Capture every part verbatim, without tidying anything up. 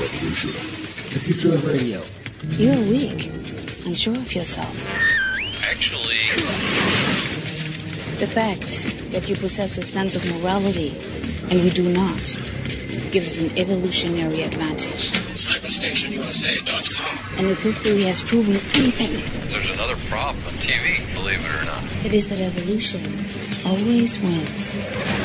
revolution. The future of radio. You're weak. Unsure of yourself. Actually... The fact that you possess a sense of morality, and we do not, gives us an evolutionary advantage. Cyberstation U S A dot com. And if history has proven anything... There's another problem on T V, believe it or not. It is that evolution always wins.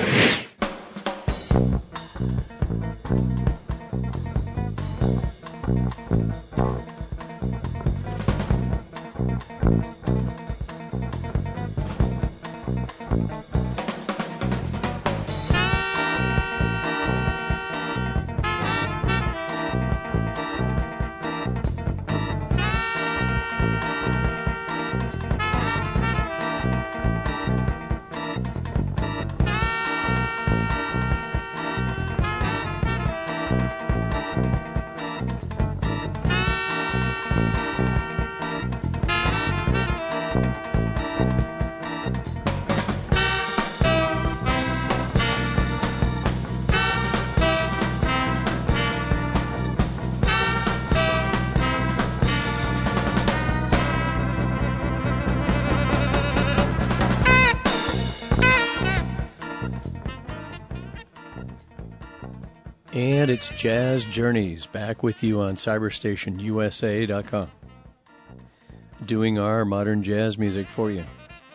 And it's Jazz Journeys, back with you on Cyberstation U S A dot com, doing our modern jazz music for you.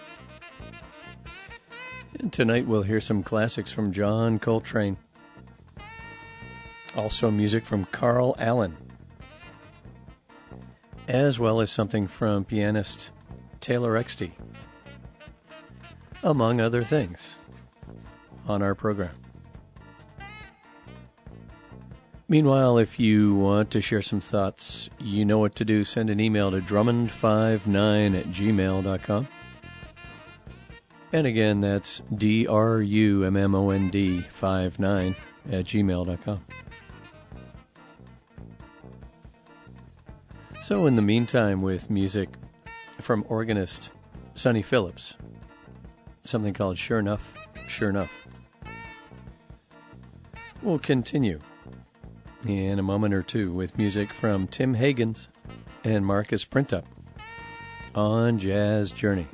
And tonight we'll hear some classics from John Coltrane. Also music from Carl Allen, as well as something from pianist Taylor Exte, among other things, on our program. Meanwhile, if you want to share some thoughts, you know what to do. Send an email to drummond five nine at gmail dot com. And again, that's D R U M M O N D five nine at gmail dot com. So in the meantime, with music from organist Sonny Phillips, something called Sure Enough, Sure Enough. We'll continue in a moment or two with music from Tim Higgins and Marcus Printup on Jazz Journeys.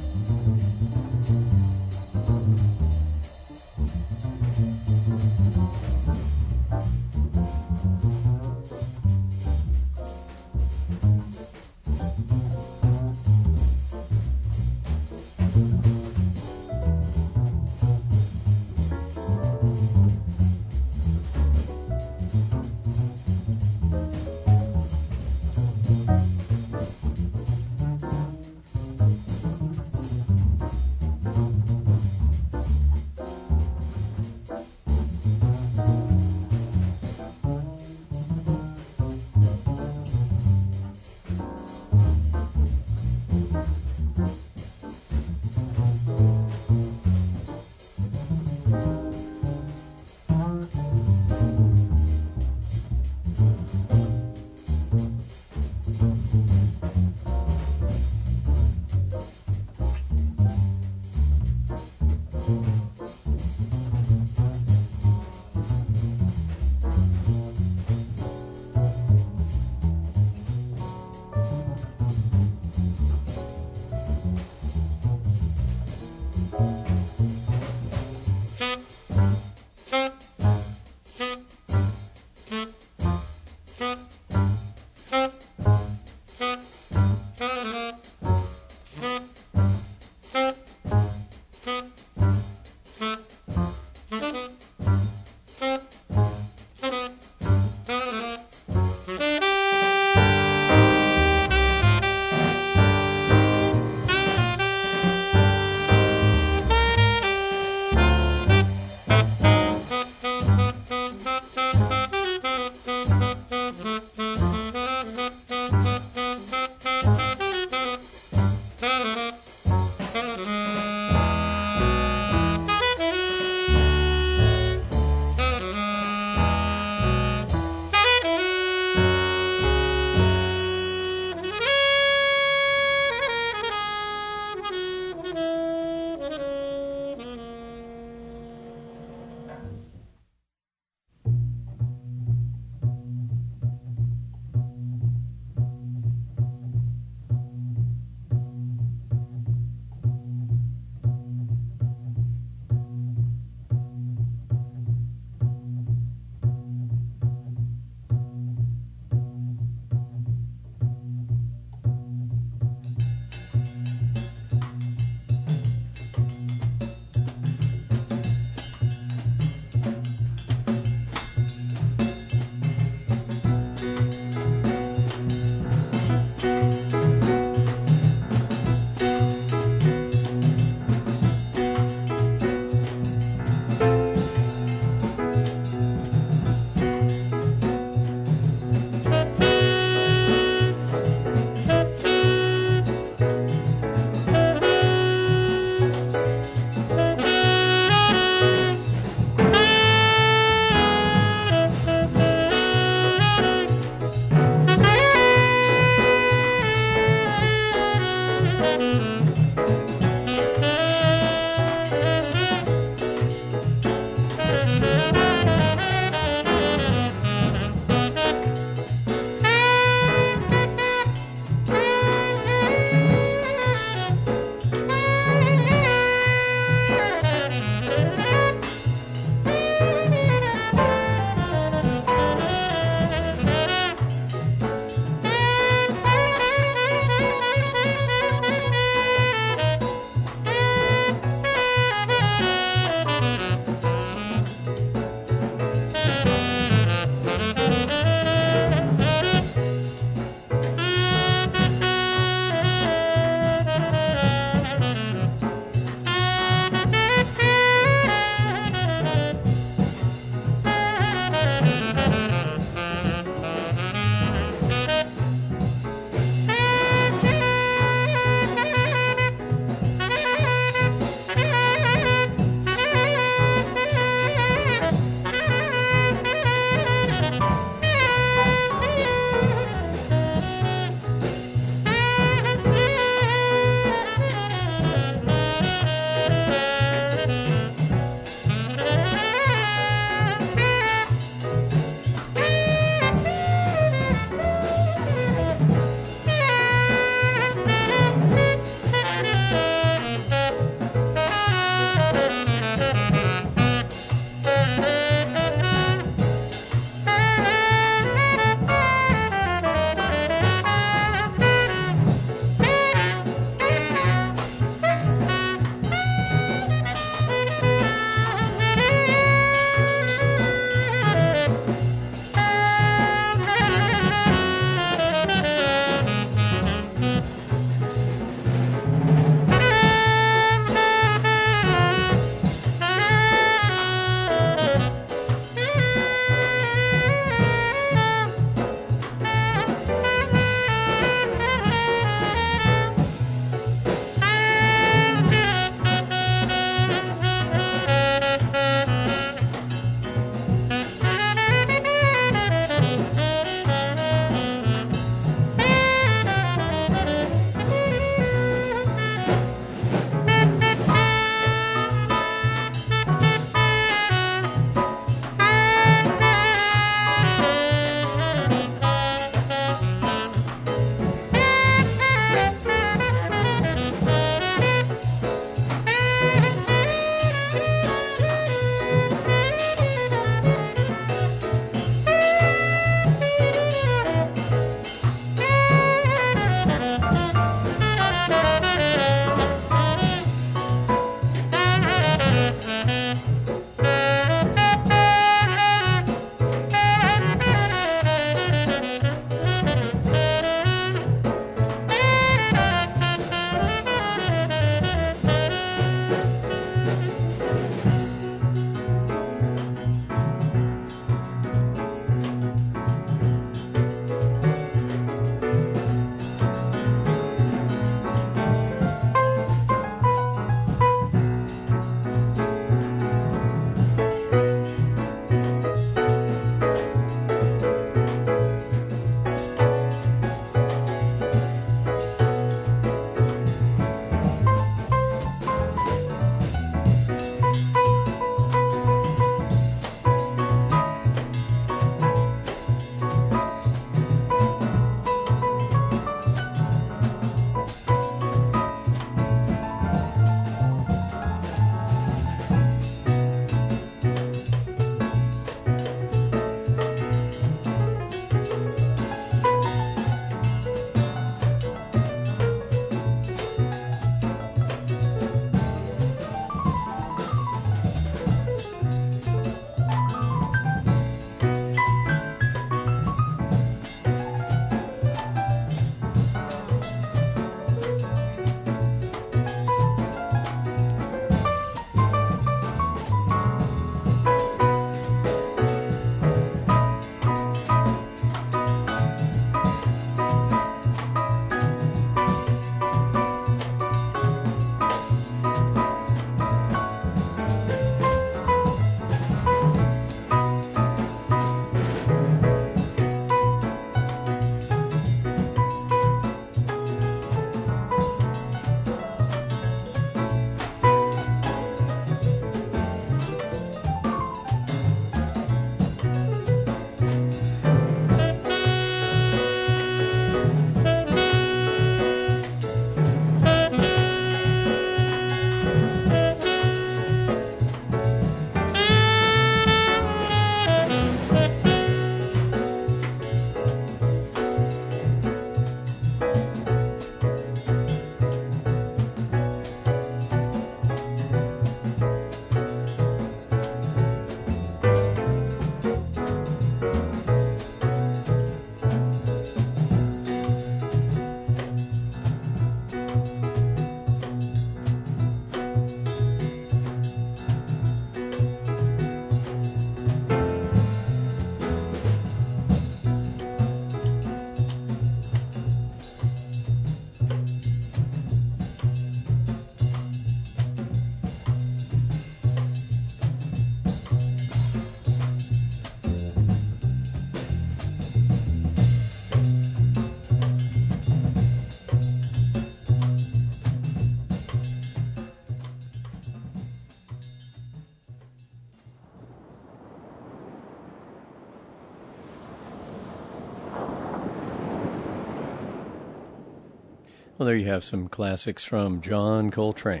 Well, there you have some classics from John Coltrane.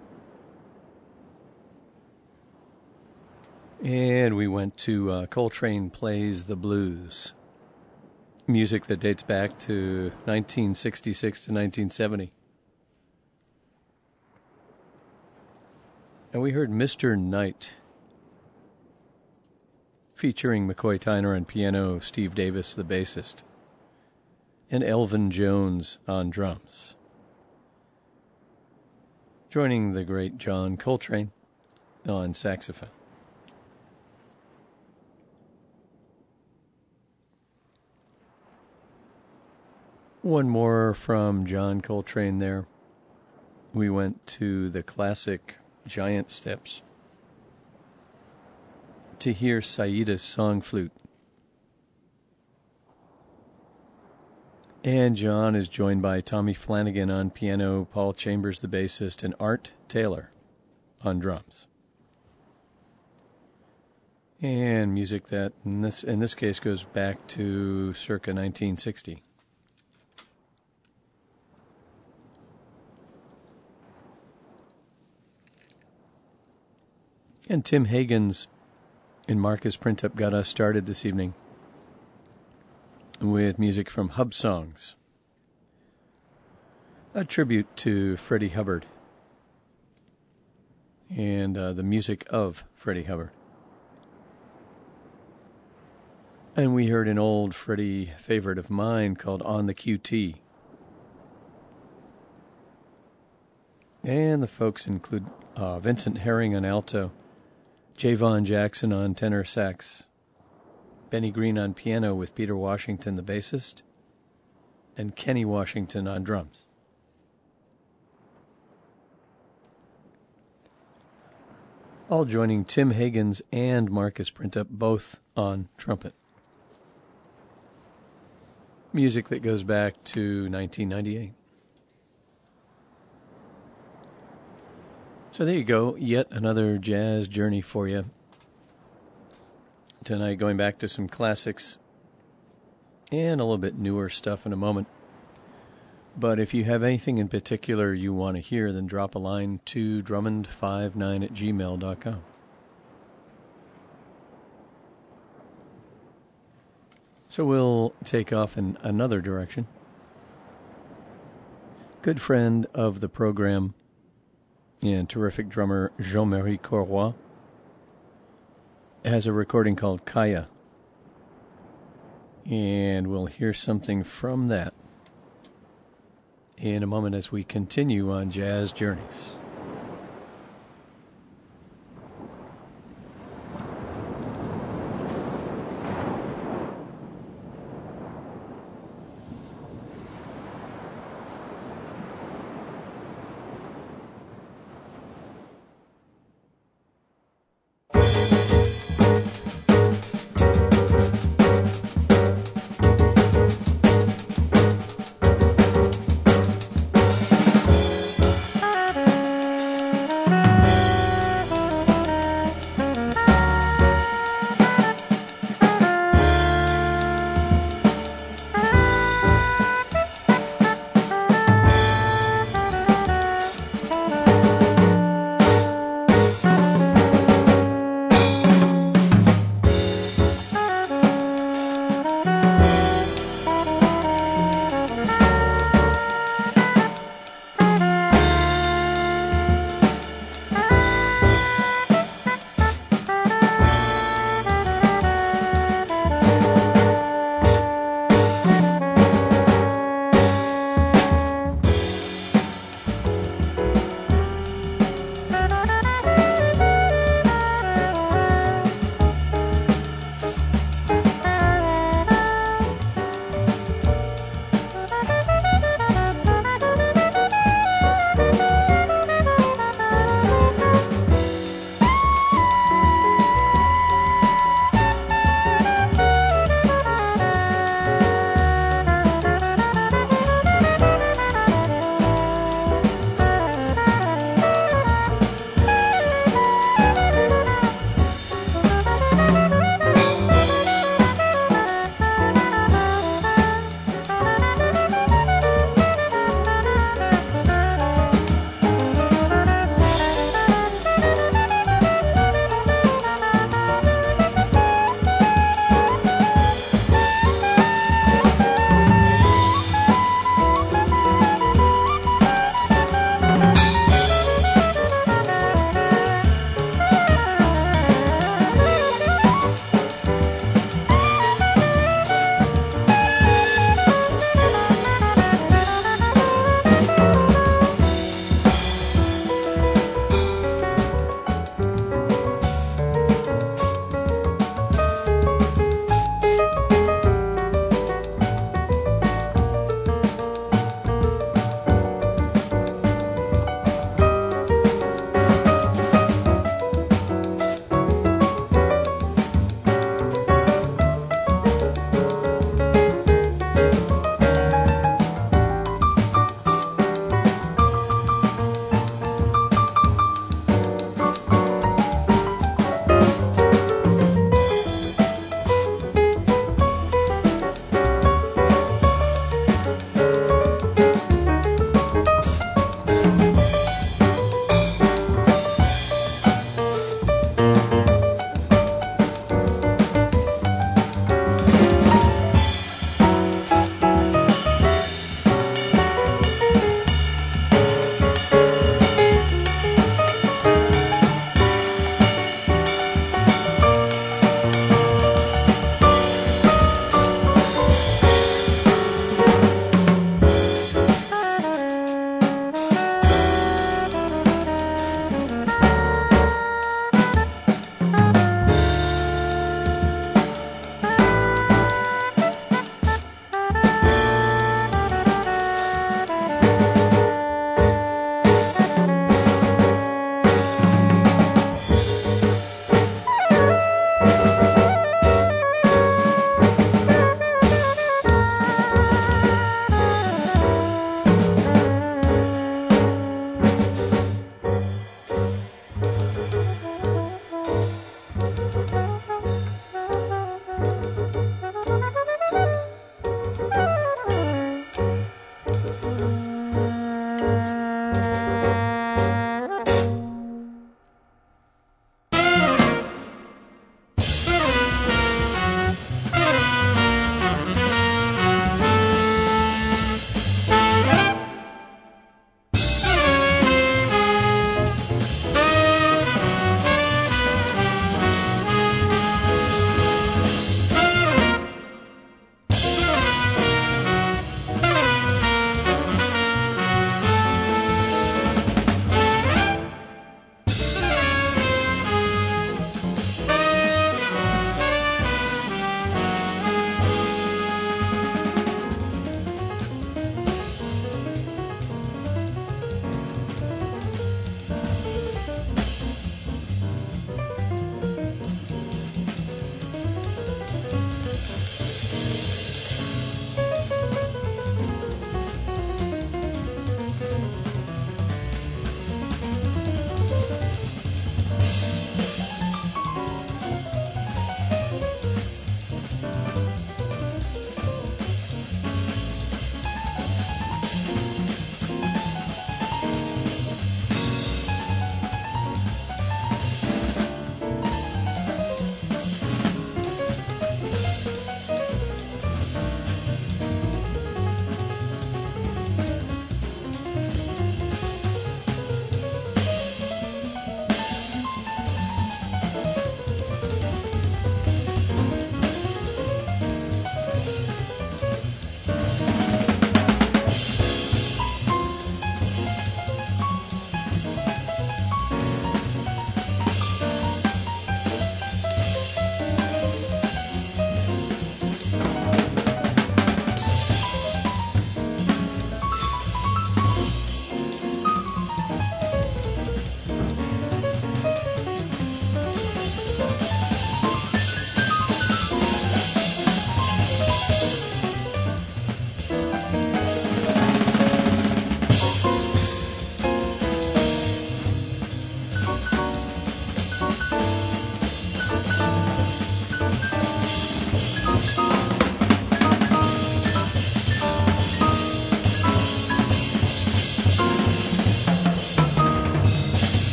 And we went to uh, Coltrane Plays the Blues. Music that dates back to nineteen sixty-six to nineteen seventy. And we heard Mister Knight, featuring McCoy Tyner on piano, Steve Davis, the bassist, and Elvin Jones on drums. Joining the great John Coltrane on saxophone. One more from John Coltrane there. We went to the classic Giant Steps to hear Saida's Song Flute. And John is joined by Tommy Flanagan on piano, Paul Chambers the bassist, and Art Taylor on drums. And music that in this in this case goes back to circa nineteen sixty. And Tim Hagens and Marcus Printup got us started this evening with music from Hub Songs, a tribute to Freddie Hubbard and uh, the music of Freddie Hubbard. And we heard an old Freddie favorite of mine called On the Q T. And the folks include uh, Vincent Herring on alto, Javon Jackson on tenor sax, Benny Green on piano with Peter Washington, the bassist, and Kenny Washington on drums. All joining Tim Hagens and Marcus Printup, both on trumpet. Music that goes back to nineteen ninety-eight. So there you go, yet another jazz journey for you. Tonight going back to some classics and a little bit newer stuff in a moment. But if you have anything in particular you want to hear, then drop a line to drummond five nine at gmail dot com. So we'll take off in another direction. Good friend of the program and terrific drummer Jean-Marie Courroy has a recording called Kaya. And we'll hear something from that in a moment as we continue on Jazz Journeys.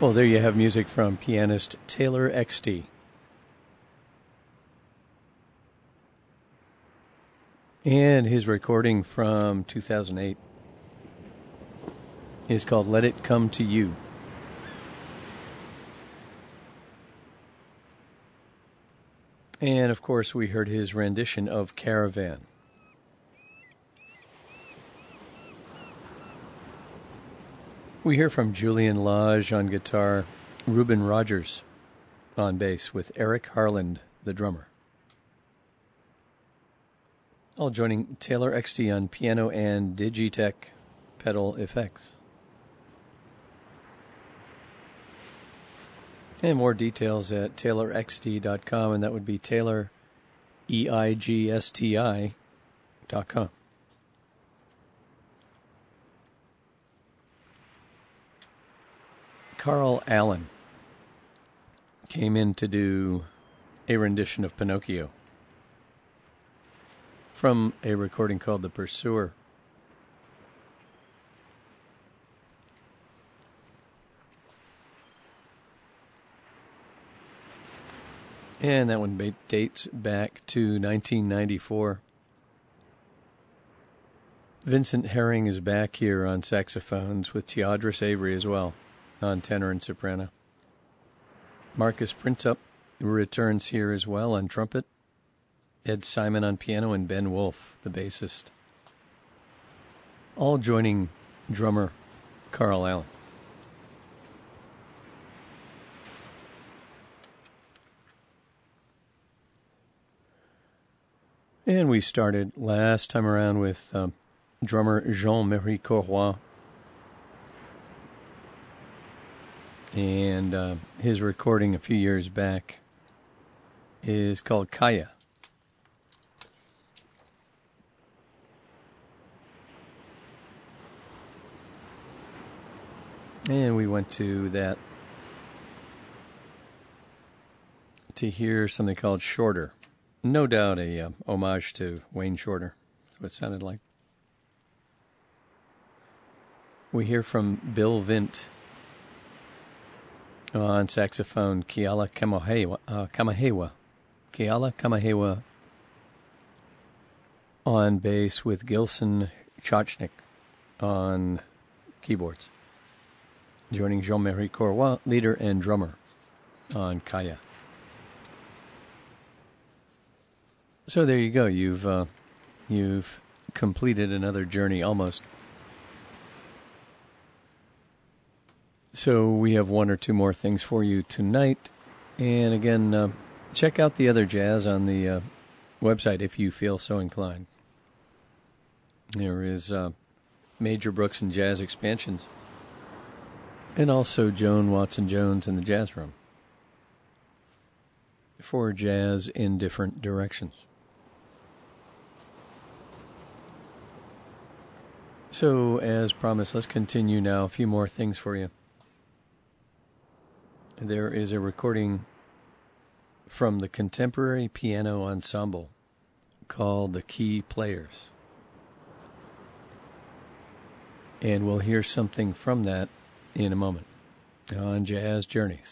Oh, there you have music from pianist Taylor Exte. And his recording from two thousand eight is called Let It Come to You. And, of course, we heard his rendition of Caravan. We hear from Julian Lage on guitar, Ruben Rogers on bass, with Eric Harland, the drummer. All joining Taylor Exte on piano and Digitech pedal effects. And more details at taylor exte dot com, and that would be Taylor, E I G S T I, dot com. Carl Allen came in to do a rendition of Pinocchio from a recording called The Pursuer. And that one dates back to nineteen ninety-four. Vincent Herring is back here on saxophones with Teodris Avery as well on tenor and soprano. Marcus Printup returns here as well on trumpet. Ed Simon on piano and Ben Wolf, the bassist. All joining drummer Carl Allen. And we started last time around with um, drummer Jean-Marie Courroy. And uh, his recording a few years back is called Kaya. And we went to that to hear something called Shorter. No doubt a uh, homage to Wayne Shorter. That's what it sounded like. We hear from Bill Vint on saxophone, Keala Kamahewa, uh, Kamahewa. Keala Kamahewa on bass with Gilson Chachnik on keyboards. Joining Jean-Marie Courroy, leader and drummer on Kaya. So there you go. You've uh, you've completed another journey almost. So we have one or two more things for you tonight. And again, uh, check out the other jazz on the uh, website if you feel so inclined. There is uh, Major Brooks and Jazz Expansions. And also Joan Watson-Jones in the Jazz Room. For jazz in different directions. So, as promised, let's continue now. A few more things for you. There is a recording from the Contemporary Piano Ensemble called The Key Players. And we'll hear something from that in a moment on Jazz Journeys.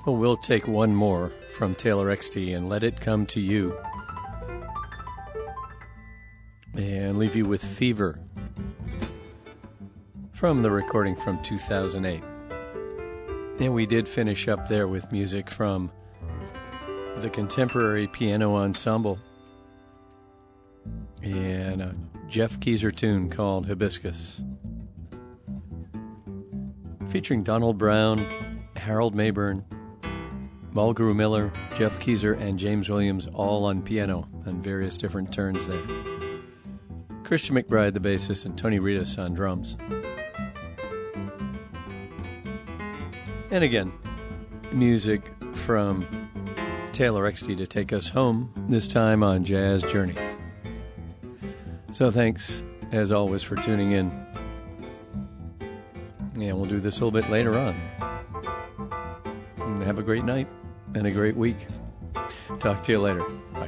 Well, we'll take one more from Taylor X T and Let It Come to You. And leave you with Fever from the recording from two thousand eight. And we did finish up there with music from the Contemporary Piano Ensemble and a Jeff Keezer tune called Hibiscus, featuring Donald Brown, Harold Mayburn, Mulgrew Miller, Jeff Keezer, and James Williams, all on piano on various different turns there. Christian McBride, the bassist, and Tony Ritas on drums. And again, music from Taylor X T to take us home, this time on Jazz Journeys. So thanks, as always, for tuning in. And we'll do this a little bit later on. And have a great night and a great week. Talk to you later. Bye.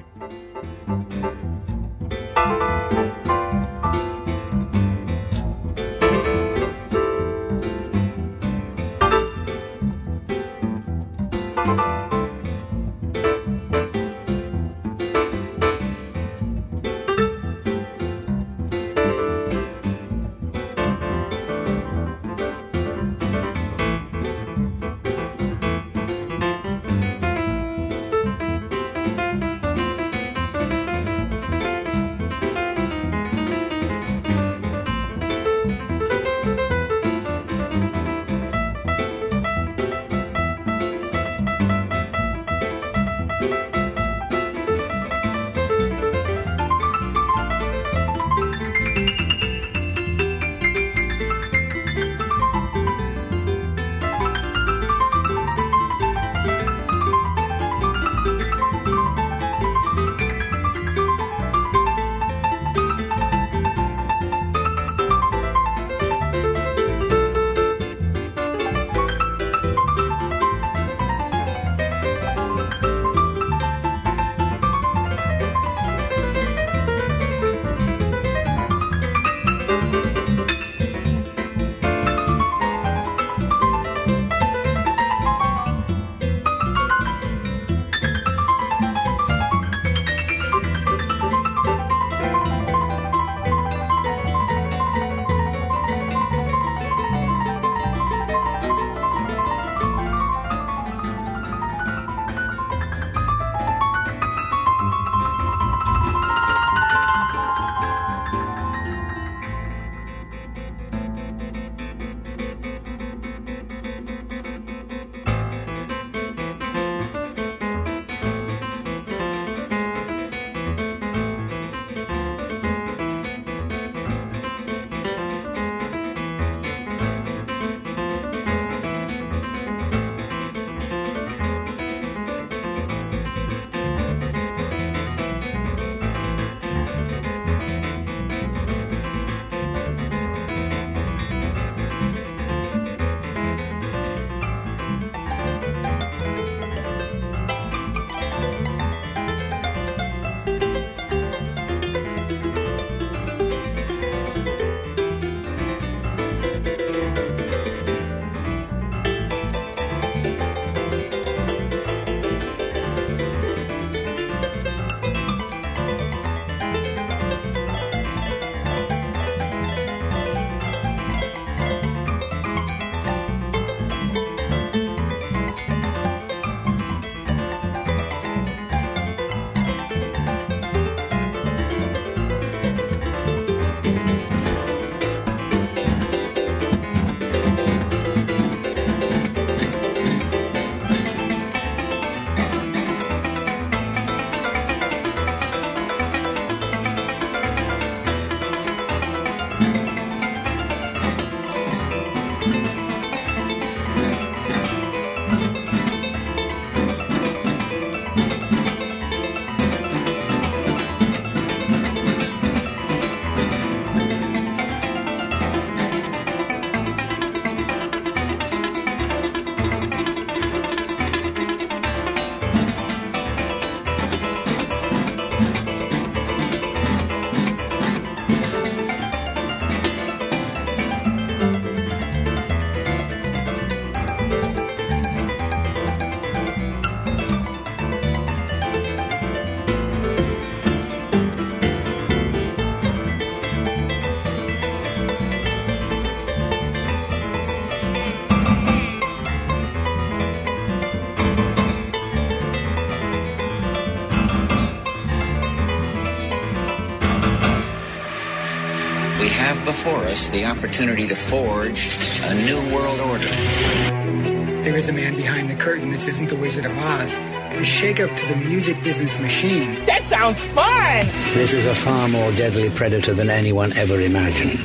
have before us the opportunity to forge a new world order. There is a man behind the curtain. This isn't the Wizard of Oz. A shake-up to the music business machine. That sounds fun! This is a far more deadly predator than anyone ever imagined.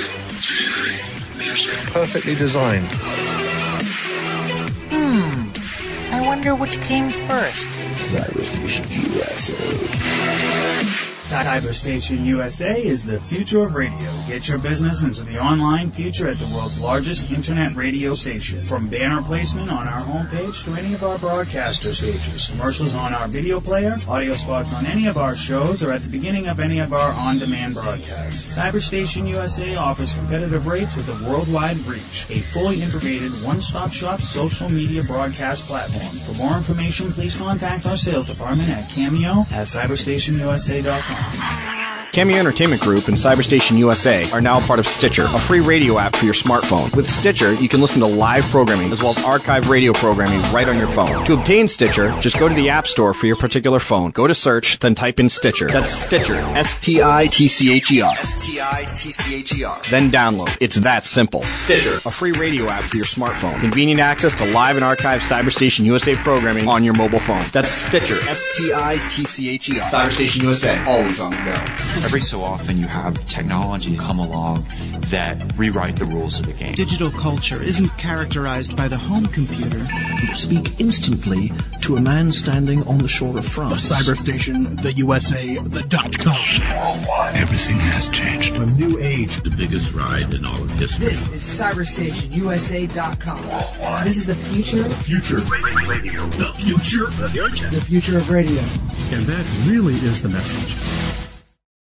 Perfectly designed. Hmm. I wonder which came first. Cyberstation U S A. Cyberstation U S A is the future of radio. Get your business into the online future at the world's largest internet radio station. From banner placement on our homepage to any of our broadcaster stages, commercials on our video player, audio spots on any of our shows, or at the beginning of any of our on-demand broadcasts. Cyberstation U S A offers competitive rates with a worldwide reach. A fully integrated one-stop shop social media broadcast platform. For more information, please contact our sales department at Cameo at cyberstation U S A dot com. Cameo Entertainment Group and Cyberstation U S A are now part of Stitcher, a free radio app for your smartphone. With Stitcher, you can listen to live programming as well as archived radio programming right on your phone. To obtain Stitcher, just go to the App Store for your particular phone. Go to search, then type in Stitcher. That's Stitcher. S T I T C H E R. S T I T C H E R. Then download. It's that simple. Stitcher, a free radio app for your smartphone. Convenient access to live and archived Cyberstation U S A programming on your mobile phone. That's Stitcher. S T I T C H E R. Cyberstation U S A. Always on the go. Every so often you have technology come along that rewrite the rules of the game. Digital culture isn't characterized by the home computer. Speak instantly to a man standing on the shore of France. The Cyberstation, the U S A, the dot com. Worldwide. Everything has changed. A new age. The biggest ride in all of history. This is Cyberstation U S A dot com. Worldwide. This is the future. The future. Radio. The future. The future of radio. And that really is the message.